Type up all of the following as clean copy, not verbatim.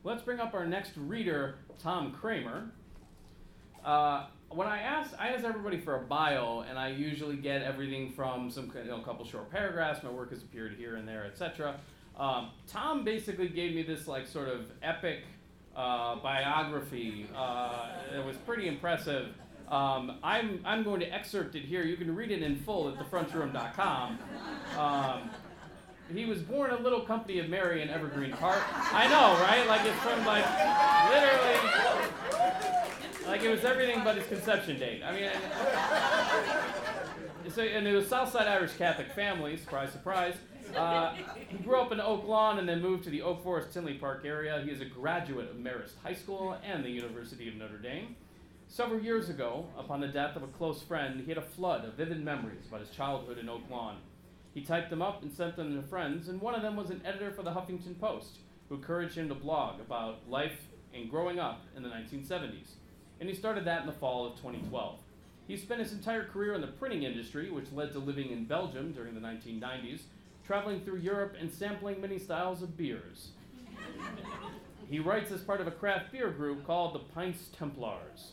Let's bring up our next reader, Tom Kramer. When I ask everybody for a bio, and I usually get everything from a couple short paragraphs. My work has appeared here and there, etc. Tom basically gave me this sort of epic biography. It was pretty impressive. I'm going to excerpt it here. You can read it in full at thefrontroom.com. He was born a little company of Mary in Evergreen Park. I know, right? It's from literally, it was everything but his conception date. I mean, and it was Southside Irish Catholic family. Surprise, surprise. He grew up in Oak Lawn and then moved to the Oak Forest Tinley Park area. He is a graduate of Marist High School and the University of Notre Dame. Several years ago, upon the death of a close friend, he had a flood of vivid memories about his childhood in Oak Lawn. He typed them up and sent them to friends, and one of them was an editor for the Huffington Post, who encouraged him to blog about life and growing up in the 1970s. And he started that in the fall of 2012. He spent his entire career in the printing industry, which led to living in Belgium during the 1990s, traveling through Europe and sampling many styles of beers. He writes as part of a craft beer group called the Pints Templars.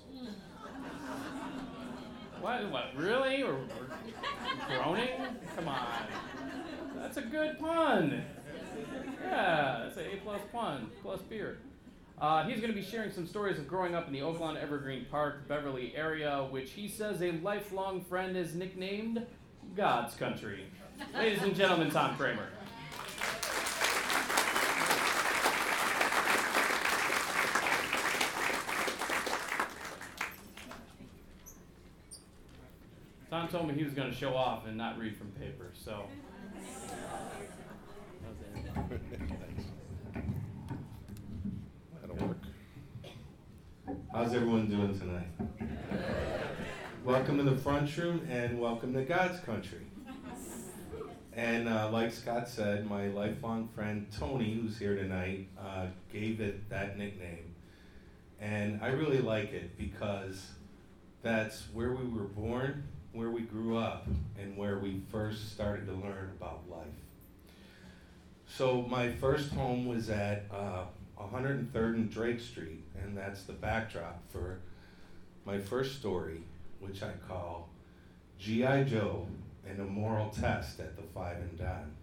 What, really? We're groaning? Come on. That's a good pun. Yeah, that's an A+ pun, plus beer. He's going to be sharing some stories of growing up in the Oak Lawn Evergreen Park, Beverly area, which he says a lifelong friend has nicknamed God's Country. Ladies and gentlemen, Tom Kramer. Tom told me he was going to show off and not read from paper, so. That'll work. How's everyone doing tonight? Welcome to the front room and welcome to God's Country. And like Scott said, my lifelong friend Tony, who's here tonight, gave it that nickname. And I really like it because that's where we were born, where we grew up, and where we first started to learn about life. So my first home was at 103rd and Drake Street, and that's the backdrop for my first story, which I call G.I. Joe and a Moral Test at the Five and Dime.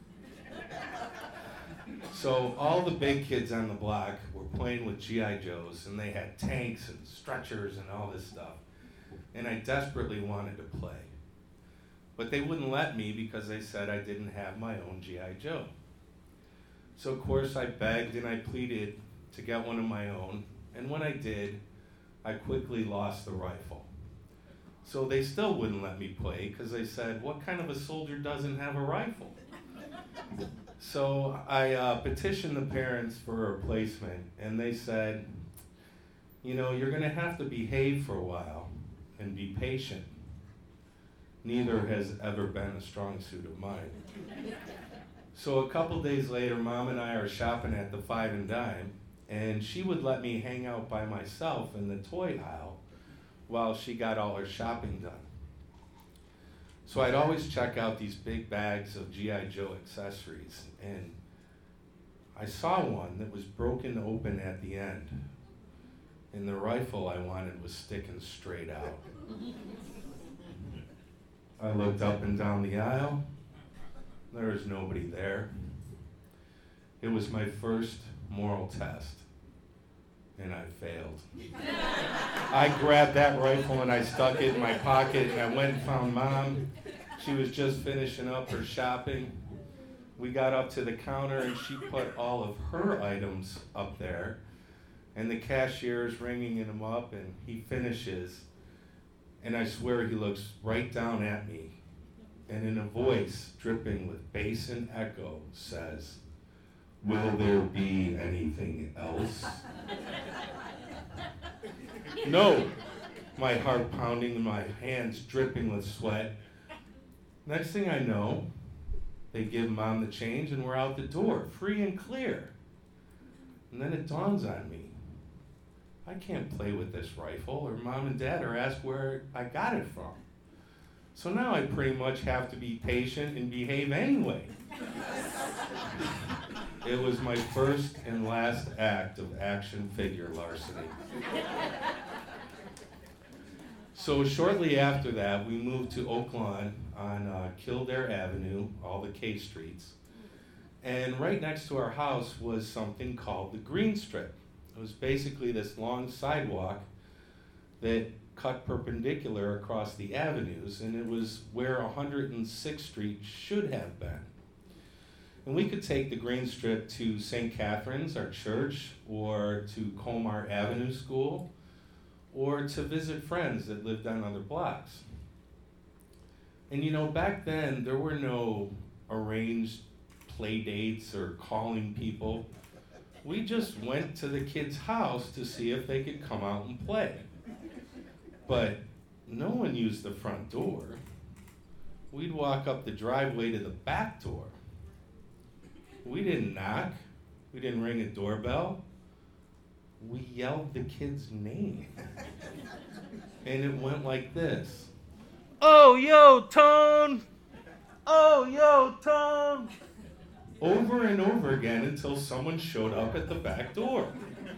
So all the big kids on the block were playing with G.I. Joes, and they had tanks and stretchers and all this stuff. And I desperately wanted to play. But they wouldn't let me because they said I didn't have my own G.I. Joe. So of course I begged and I pleaded to get one of my own, and when I did, I quickly lost the rifle. So they still wouldn't let me play because they said, what kind of a soldier doesn't have a rifle? So I petitioned the parents for a replacement, and they said, you're gonna have to behave for a while and be patient. Neither has ever been a strong suit of mine. So a couple days later, Mom and I are shopping at the Five and Dime, and she would let me hang out by myself in the toy aisle while she got all her shopping done. So I'd always check out these big bags of G.I. Joe accessories, and I saw one that was broken open at the end, and the rifle I wanted was sticking straight out. I looked up and down the aisle. There was nobody there. It was my first moral test, and I failed. I grabbed that rifle and I stuck it in my pocket, and I went and found Mom. She was just finishing up her shopping. We got up to the counter and she put all of her items up there, and the cashier's ringing them up, and he finishes, and I swear he looks right down at me, and in a voice dripping with bass and echo says, "Will there be anything else?" No, my heart pounding and my hands dripping with sweat. Next thing I know, they give Mom the change and we're out the door, free and clear. And then it dawns on me, I can't play with this rifle, or Mom and Dad are asked where I got it from. So now I pretty much have to be patient and behave anyway. It was my first and last act of action figure larceny. So shortly after that, we moved to Oak Lawn on Kildare Avenue, all the K streets. And right next to our house was something called the Green Strip. It was basically this long sidewalk that cut perpendicular across the avenues, and it was where 106th Street should have been. And we could take the Green Strip to St. Catherine's, our church, or to Colmar Avenue School, or to visit friends that lived on other blocks. And you know, back then, there were no arranged play dates or calling people. We just went to the kid's house to see if they could come out and play. But no one used the front door. We'd walk up the driveway to the back door. We didn't knock. We didn't ring a doorbell. We yelled the kid's name. And it went like this. Oh, yo, Tone! Oh, yo, Tone! Over and over again until someone showed up at the back door.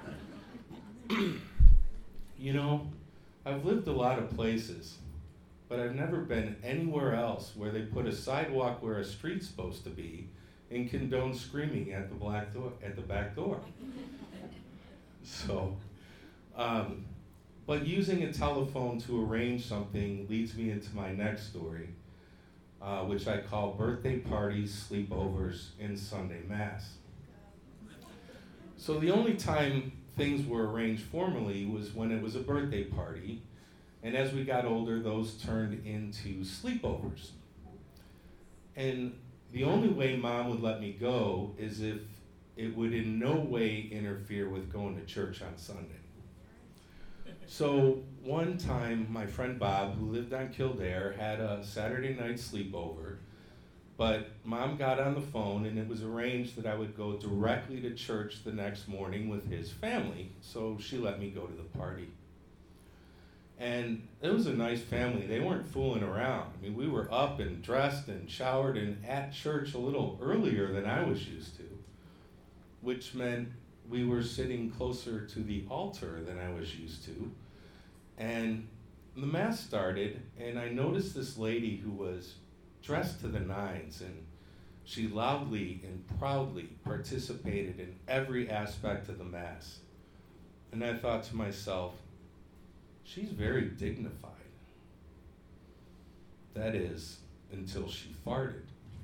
You know, I've lived a lot of places, but I've never been anywhere else where they put a sidewalk where a street's supposed to be and condone screaming at the back door. So, but using a telephone to arrange something leads me into my next story, which I call birthday parties, sleepovers, and Sunday Mass. So the only time things were arranged formally was when it was a birthday party, and as we got older, those turned into sleepovers. And the only way Mom would let me go is if it would in no way interfere with going to church on Sunday. So one time, my friend Bob, who lived on Kildare, had a Saturday night sleepover, but Mom got on the phone and it was arranged that I would go directly to church the next morning with his family, so she let me go to the party. And it was a nice family. They weren't fooling around. I mean, we were up and dressed and showered and at church a little earlier than I was used to, which meant we were sitting closer to the altar than I was used to. And the Mass started, and I noticed this lady who was dressed to the nines, and she loudly and proudly participated in every aspect of the Mass. And I thought to myself, she's very dignified. That is, until she farted.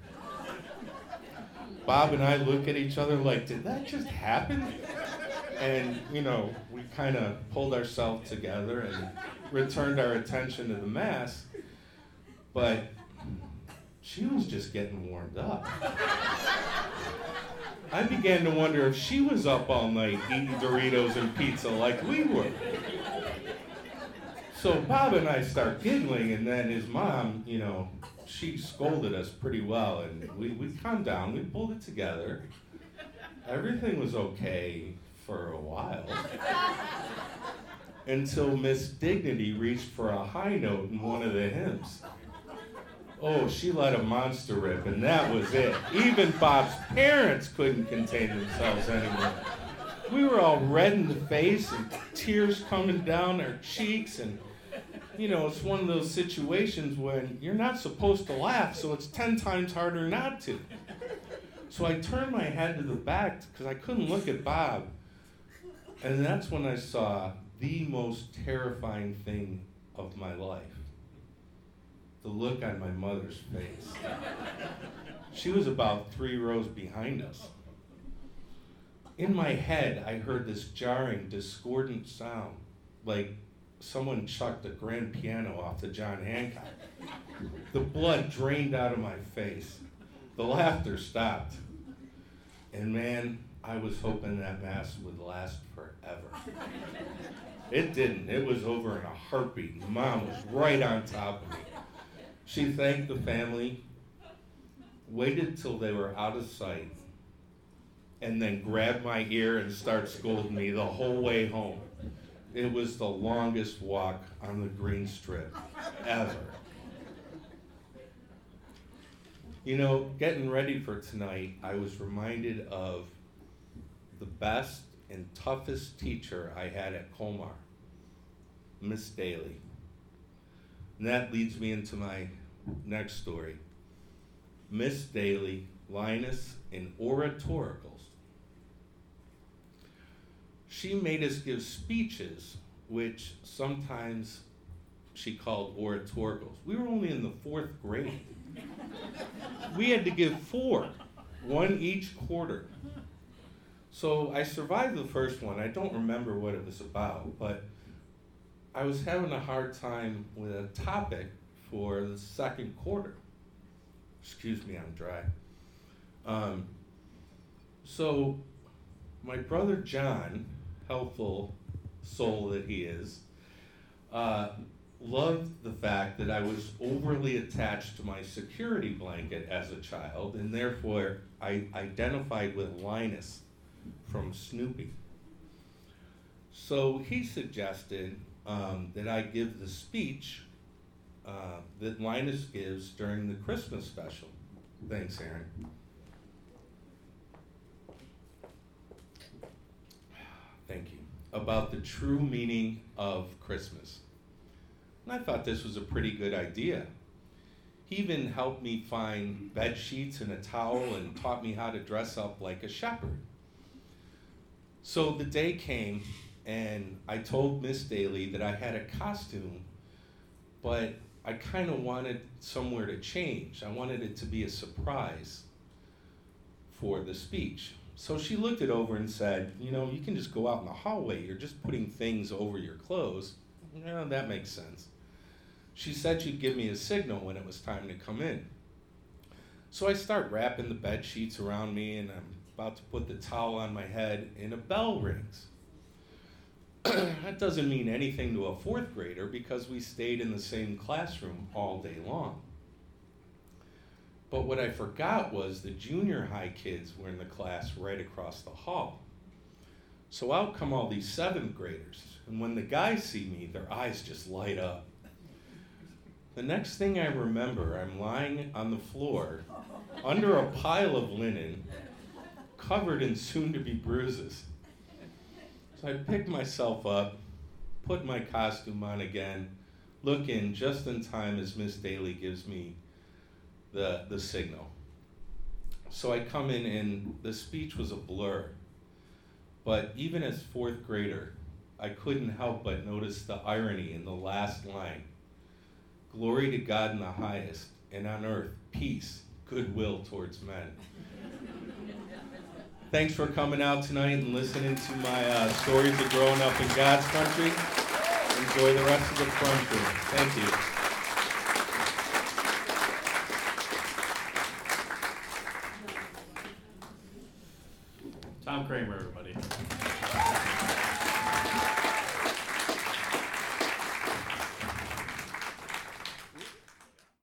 Bob and I look at each other like, did that just happen? And, you know, we kind of pulled ourselves together and returned our attention to the Mass, but she was just getting warmed up. I began to wonder if she was up all night eating Doritos and pizza like we were. So Bob and I start giggling, and then his mom, you know, she scolded us pretty well, and we calmed down, we pulled it together. Everything was okay for a while. Until Miss Dignity reached for a high note in one of the hymns. Oh, she let a monster rip, and that was it. Even Bob's parents couldn't contain themselves anymore. We were all red in the face and tears coming down our cheeks, and you know, it's one of those situations when you're not supposed to laugh, so it's 10 times harder not to. So I turned my head to the back because I couldn't look at Bob, and that's when I saw the most terrifying thing of my life. The look on my mother's face. She was about 3 rows behind us. In my head, I heard this jarring, discordant sound, like someone chucked a grand piano off the John Hancock. The blood drained out of my face. The laughter stopped. And man, I was hoping that Mass would last forever. It didn't. It was over in a heartbeat. Mom was right on top of me. She thanked the family, waited till they were out of sight, and then grabbed my ear and started scolding me the whole way home. It was the longest walk on the Green Strip ever. You know, getting ready for tonight, I was reminded of the best and toughest teacher I had at Colmar, Miss Daly. And that leads me into my next story. Miss Daly, Linus, and oratoricals. She made us give speeches, which sometimes she called oratoricals. We were only in the 4th grade. We had to give 4, 1 each quarter. So I survived the first one. I don't remember what it was about, but I was having a hard time with a topic for the 2nd quarter. Excuse me, I'm dry. So my brother John, helpful soul that he is, loved the fact that I was overly attached to my security blanket as a child, and therefore I identified with Linus from Snoopy. So he suggested that I give the speech that Linus gives during the Christmas special. Thanks, Aaron. Thank you. About the true meaning of Christmas. And I thought this was a pretty good idea. He even helped me find bed sheets and a towel and taught me how to dress up like a shepherd. So the day came, and I told Miss Daly that I had a costume, but I kind of wanted somewhere to change. I wanted it to be a surprise for the speech. So she looked it over and said, you know, you can just go out in the hallway. You're just putting things over your clothes. Yeah, that makes sense. She said she'd give me a signal when it was time to come in. So I start wrapping the bed sheets around me, and I'm about to put the towel on my head, and a bell rings. That doesn't mean anything to a 4th grader because we stayed in the same classroom all day long. But what I forgot was the junior high kids were in the class right across the hall. So out come all these 7th graders, and when the guys see me, their eyes just light up. The next thing I remember, I'm lying on the floor under a pile of linen, covered in soon-to-be bruises. So I pick myself up, put my costume on again, look in just in time as Miss Daly gives me the signal. So I come in, and the speech was a blur. But even as 4th grader, I couldn't help but notice the irony in the last line. Glory to God in the highest, and on earth, peace, goodwill towards men. Thanks for coming out tonight and listening to my stories of growing up in God's country. Enjoy the rest of the front room. Thank you. Tom Kramer, everybody.